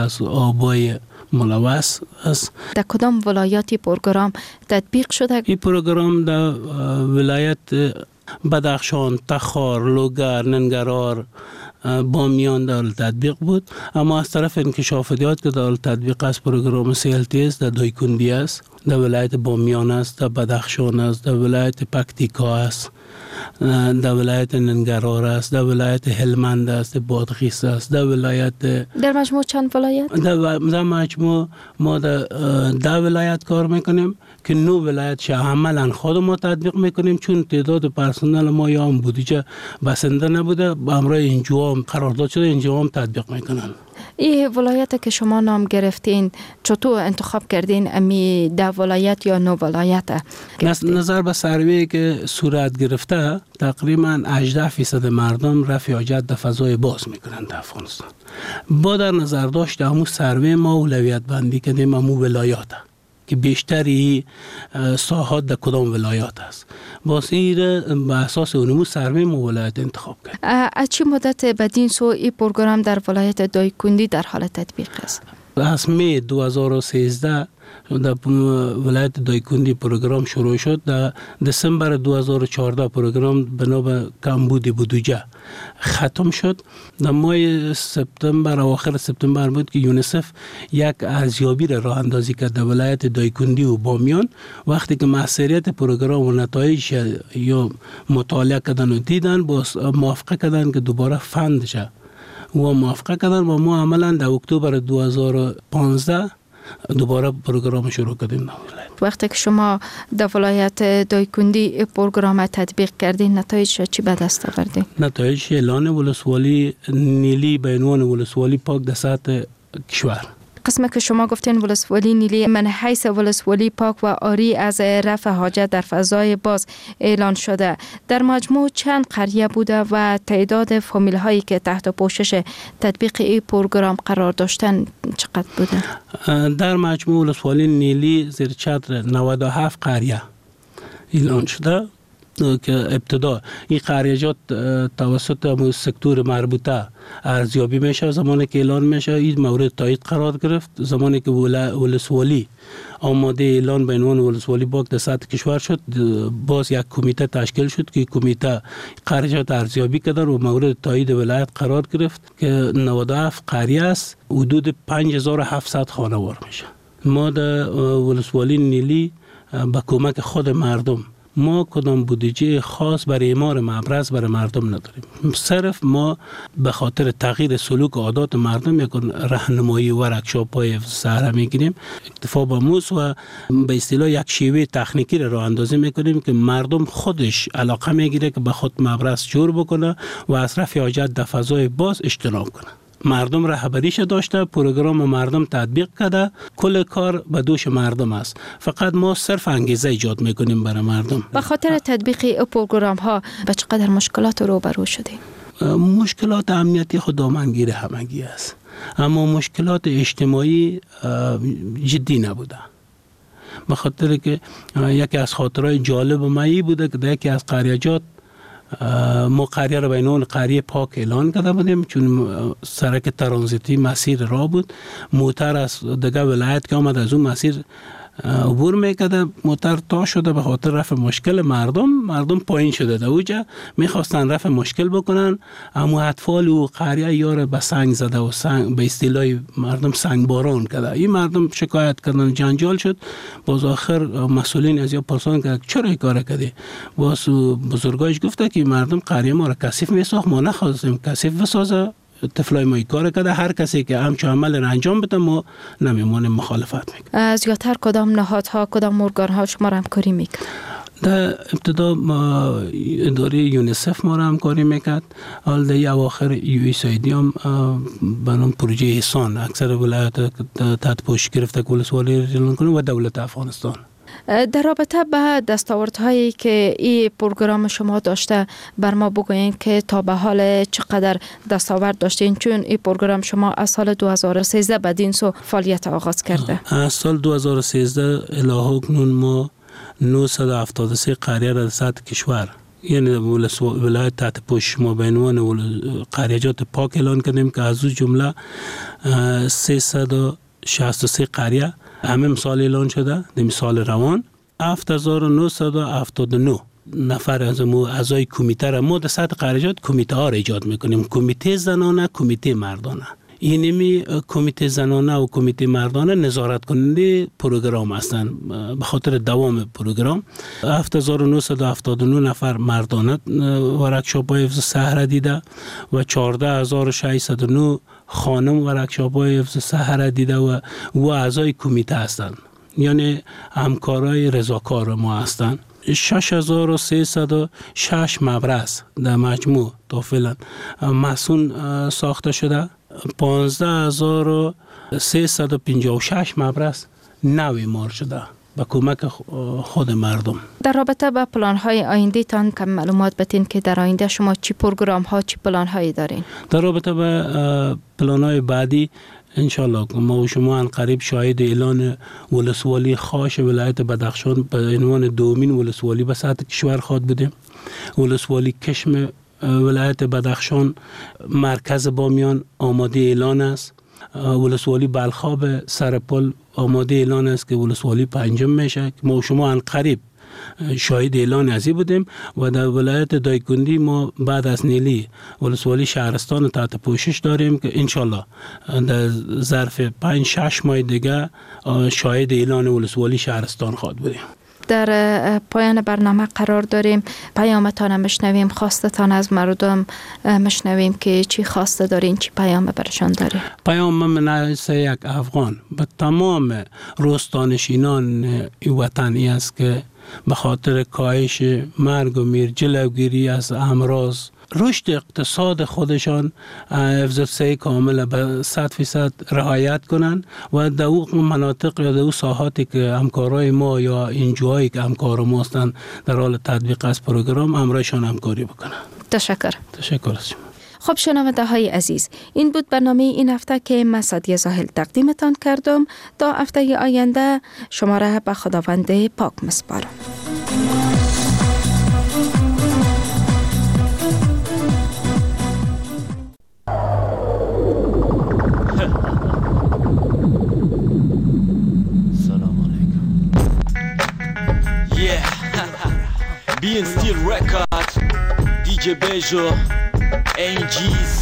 از آبای ملوث است. در کدام ولایتی پروگرام تطبیق شده؟ این پروگرام در ولایت بدخشان، تخار، لوگر، ننگرهار، بامیان در تطبیق بود. اما از طرف انکشافیات که در تطبیق است پروگرام CLTS در دایکندی است، در ولایت بامیان است، در بدخشان است، در ولایت پکتیکا است، در ولایت ننگرهار است، در ولایت هلمند است، بادغیس است، در ولایت در مجموع چند ولایت؟ در مجموع ما در ولایت کار میکنیم که 9 ولایت عملا خود ما تطبیق میکنیم، چون تعداد پرسنل ما یا هم بودجه بسنده نبوده، با همراه انجام قرارداد شده، انجام تطبیق میکنن. این ولایت که شما نام گرفتین چطور انتخاب کردین؟ امی 10 ولایت یا 9 ولایت؟ نظر به سروی که صورت گرفته تقریبا 18% مردم رفع حاجت در فضای باز میکنن در افغانستان. با در نظر داشت همون سروی ما اولویت بندی کردیم همون ولایات که بیشتری ساحات در کدام ولایات است. واسه به اساس اونمو سروی ما ولایت انتخاب کرد. از چه مدت بدین سو این پروگرام در ولایت دایکندی در حال تطبیق است؟ از می 2013 در ولایت دایکندی پروگرام شروع شد. در دسامبر 2014 پروگرام بنا به کمبود بودجه ختم شد. در ماه سپتامبر و آخر سپتامبر بود که یونیسف یک ارزیابی را راه اندازی کرد در ولایت دایکندی و بامیان. وقتی که موثریت پروگرام و نتایج یا مطالعه کردن و دیدن، باز موافقه کردن که دوباره فند شه و موافقه کردن و ما عملا در اکتبر 2015 دوباره پروگرام شروع کردیم. وقتی که شما در ولایت دایکندی پروگرام تطبیق کردین نتایج چی به دست آوردین؟ نتایج اعلان ولسوالی نیلی به عنوان ولسوالی پاک در سطح کشور. قسمه که شما گفتین ولسوالی نیلی من حیث ولسوالی پاک و آری از رفع حاجت در فضای باز اعلان شده. در مجموع چند قریه بوده و تعداد فامیل هایی که تحت پوشش تطبیق این پروگرام قرار داشتن چقدر بوده؟ در مجموع ولسوالی نیلی زیر چتر 97 قریه اعلان شده که ابتدا این قریجات توسط سکتور مربوطه ارزیابی میشه. زمانی که اعلان میشه این مورد تایید قرار گرفت. زمانی که ولسوالی آماده اعلان به عنوان ولسوالی پاک در سطح کشور شد، باز یک کمیته تشکیل شد که کمیته قریجات ارزیابی کردن و مورد تایید ولایت قرار گرفت که 97 قریه است، حدود 5700 خانوار میشه. ما در ولسوالی نیلی با کمک خود مردم ما کدام بودجه خاص برای اعمار مبرز برای مردم نداریم. صرف ما به خاطر تغییر سلوک و عادات مردم یک راهنمایی ورکشاپ های سهره میگیریم، اکتفا به موس و به اصطلاح یک شیوه تکنیکی راه اندازی میکنیم که مردم خودش علاقه میگیره که به خود مبرز جور بکنه و از رفع حاجت در فضای باز اجتناب کنه. مردم رهبریش داشته، پروگرام مردم تطبیق کرده، کل کار به دوش مردم است. فقط ما صرف انگیزه ایجاد میکنیم برای مردم. به خاطر تطبیق پروگرام ها به چقدر مشکلات روبرو شدیم؟ مشکلات امنیتی خود دامنگیر همگی است، اما مشکلات اجتماعی جدی نبوده. به خاطر که یکی از خاطرهای جالب ما بوده که در یکی از قریجات ما قریه را به عنوان قریه پاک اعلان کرده بودیم، چون سرک ترانزیتی مسیر راه بود. موتر از دیگه ولایت که آمد از اون مسیر عبور میکرده، موتر تا شده به خاطر رفع مشکل مردم پایین شده در اوجه میخواستن رفع مشکل بکنن، اما اطفال و قریه یار به سنگ زده و سنگ به اصطلاح مردم سنگ باران کرده. این مردم شکایت کردن، جنجال شد. باز آخر مسئولین از یا پرسان کرد چرا این کار کردی؟ باز بزرگایش گفته که مردم قریه ما را کثیف میساخت، ما نخواستیم کثیف بسازه. طفلای ما کار کرده، هر کسی که همچون عمل را انجام بده ما نمیمونیم مخالفت میکنیم. زیادتر کدام نهادها کدام ارگانها شما را همکاری میکنند؟ در ابتدا اداره یونیسف ما را همکاری میکرد، حال در اواخر USAID هم برام پروژه احسان اکثر ولایت تحت پوشش گرفته که ولسوالی اعلان کنه و دولت افغانستان. در رابطه به دستاوردهایی که این پروگرام شما داشته بر ما بگوین که تا به حال چقدر دستاورد داشتین، چون این پروگرام شما از سال 2013 بدین سو فعالیت آغاز کرده. از سال 2013 الی اکنون ما 973 قریه را در سطح کشور یعنی ولایت تحت پوشش ما به عنوان قریه‌جات پاک اعلان کردیم که از اون جمله 363 قریه همه مثال اعلان شده در مثال روان. 7979 نفر از ما اعضای کمیته را ما در سطح قریه‌جات کمیته ها را ایجاد میکنیم، کمیته زنانه، کمیته مردانه. اینمی کمیته زنانه و کمیته مردانه نظارت کننده پروگرام هستند به خاطر دوام پروگرام. 7979 نفر مردانه ورکشاپ های حفظ صحه دیده و 14609 خانم ورکشاپ های حفظ صحه دیده و اعضای کمیته هستند، یعنی همکارای رضاکار ما هستند. 6306 مبرز در مجموع تا فعلا مسون ساخته شده. 15356 مبرز نو اعمار شده با کمک خود مردم. در رابطه با پلان های آینده تان کم معلومات بتین که در آینده شما چی پروگرام ها چی پلان هایی دارین؟ در رابطه با پلان های بعدی انشالله ما و شما عنقریب شاهد اعلان ولسوالی خاص ولایت بدخشان به عنوان دومین ولسوالی به سطح کشور خواهد بودیم. ولسوالی کشم ولایت بدخشان مرکز بامیان آماده اعلان است. ولسوالی بلخاب سرپل آماده اعلان است که ولسوالی پنجم میشه. ما و شما عنقریب شاهد اعلان ازی بودیم و در ولایت دایکنډي ما بعد از نیلی ولسوالی شهرستان تحت پوشش داریم که انشالله در ظرف 5-6 ماه دیگه شاهد اعلان ولسوالی شهرستان خواهد بودیم. در پایان برنامه قرار داریم پیامتان مشنویم، خواستتان از مردم مشنویم که چی خواسته دارین، چی پیام برشان دارین؟ پیام من از یک افغان به تمام روستانشینان وطنی است که به خاطر کاهش مرگ و میر، جلوگیری از امراض، رشد اقتصاد خودشان حفظ صحه کامل به 100% رعایت کنند و در اون مناطق یا در اون ساحاتی که همکارای ما یا انجوهایی که همکار ما هستند در حال تطبیق از پروگرام همراهشان همکاری بکنند. تشکر از شما. خب شنونده های عزیز، این بود برنامه این هفته که من سعدیه زاهل تقدیمتان کردم. تا هفته آینده شما را به خداوند پاک میسپارم. Being Steel Record, DJ Bejo, AG's.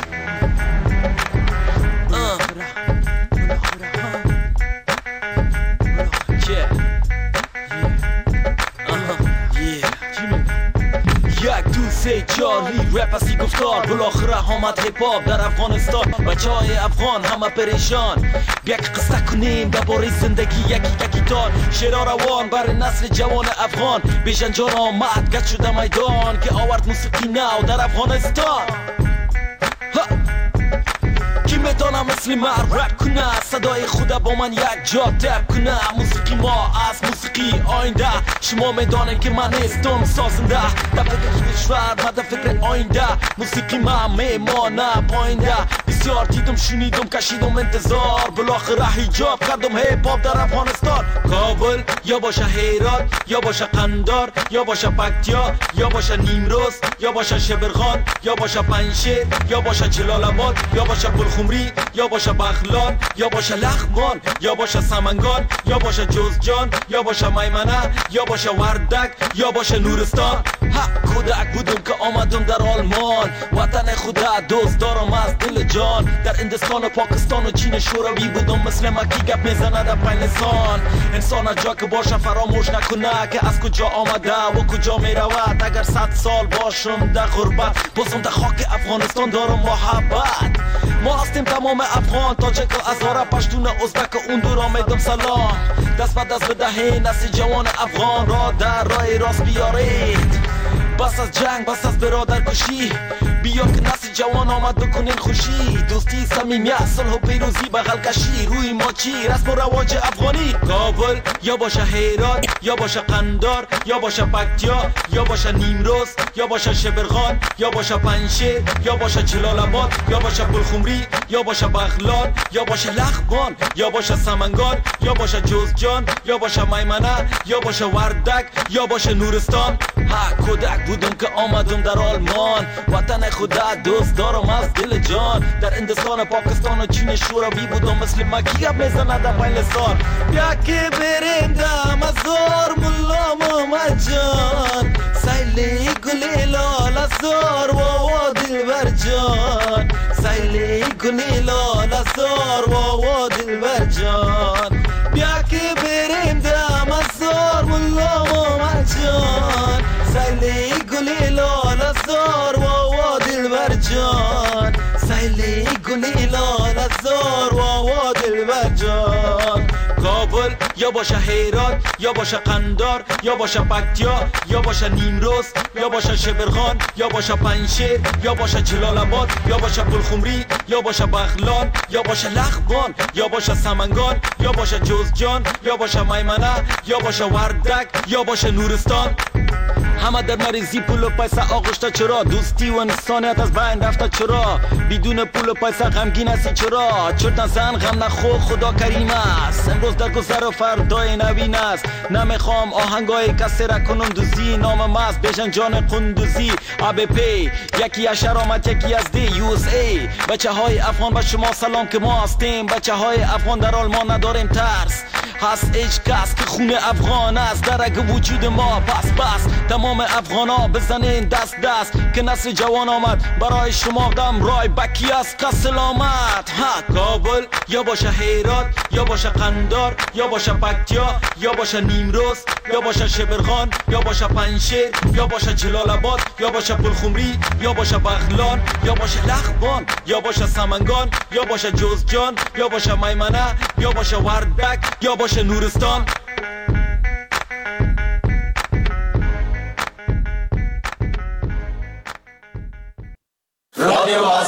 یک دو سه چاری رپ اسی گفتار بالاخره آمد هیپ هاپ در افغانستان. بچه های افغان همه پریشان، بیا که قصه کنیم درباره زندگی یکی تان. شعرها روان بر نسل جوان افغان، بیژن جان آمد گشت شده میدان که آورد موسیقی نو در افغانستان. کی میتونه مثل من رپ کنه، صدای خدا با من یک جا تپ کنه. موسیقی ما از موسیقی آینده، شما میدانین که من نیستم سازنده. در فکر کشور من در فکر آینده، موسیقی من میمانه پاینده. بسیار دیدم شنیدم کشیدم انتظار، بالاخره حجاب کردم هیپ هاپ در افغانستان. کابل یا باشه هرات یا باشه قندار یا باشه پکتیا یا باشه نیمروز یا باشه شبرغان یا باشه پنجشیر یا باشه جلال آباد یا باشه خمری یا باشه بغلان یا باشه لغمان یا باشه سمنگان یا باشه جوزجان یا باشه میمنه یا باشه وردک یا باشه نورستان. کودک بودم که آمدم در آلمان، وطن خدا دوست دارم از دل جان. در هندوستان و پاکستان و چین شوروی بودم، مثل مکی گپ میزنه در پنج لسان. انسان جا که باشه فراموش نکنه که از کجا آمده و کجا میرود. اگر 100 سال باشم در غربت، بازم در خاک افغانستان دارم محبت. ما هستیم تمام افغان، تاجک و هزاره، پشتون ازبک و اندور آمیدم سلام. دست به دست بدهین نسل جوان افغان را در راه راست بیارید. بس از جنگ، بس از برادر کشی، بیا که نسل جوان آمد بکنین خوشی. دوستی، صمیمیت، صلح و پیروزی، بغل کشی، روی ما چی رسم و رواج افغانی. کابل یا باشه هرات یا باشه قندار یا باشه پکتیا یا باشه نیمروز یا باشه شبرغان یا باشه پنجشیر یا باشه جلال آباد یا باشه خمری یا باشه بغلان یا باشه لغمان یا باشه سمنگان یا باشه جوزجان یا باشه میمنه یا باشه وردک یا باشه نورستان. ها کودک بودم که آمدم در آلمان، وطن خدا دوست دارم از دل جان. در هندوستان، پاکستان و چین شوروی بودم، مثل مکیاب میزنه در پای لسان. بیا که بریم در مزار ملا محمد جان، سیلی گلی لاله زار و دلبر جان، سیلی گلی لاله زار و دلبر جان. بیا که بریم در مزار ملا محمد جان، سیلی گلی لاله زار و دلبر جان، سیلی گلی لاله زار و دلبر جان. کابل یا باشه هرات یا باشه قندار یا باشه پکتیا یا باشه نیمروز یا باشه شبرغان یا باشه پنجشیر یا باشه جلال آباد یا باشه پلخمری یا باشه بغلان یا باشه لغبان یا باشه سمنگان یا باشه جوزجان یا باشه میمنه یا باشه وردک یا باشه نورستان، همه در مریضی پول و پیسه آغشته. چرا دوستی و انسانیت از بین رفته؟ چرا بدون پول و پیسه غمگین هستی؟ چرا چرت نزن غم نخور خدا کریم است، امروز در گذر و فردای نوین است. نمیخوام آهنگای کسی را کنم دوزی، نام ماست بیژن جان قندوزی. ABP یکی از شرامت یکی از دی USA. بچه های افغان به شما سلام که ما هستیم، بچه های افغان در آلمان نداریم ترس، هست هیچ کس که خون افغان است در رگ وجود ما. پس تمام افغان ها بزنین دست دست که نسل جوان آمد برای شما دم رای بکی است که سلامت. ها کابل یا باشه هرات یا باشه قندار یا باشه پکتیا یا باشه نیمروز یا باشه شبرغان یا باشه پنجشیر یا باشه جلال آباد یا باشه پلخمری یا باشه بغلان یا باشه لغبان یا باشه سمنگان یا باشه جوزجان یا باشه میمنه یا باشه وردک یا باشه نورستان. رادیو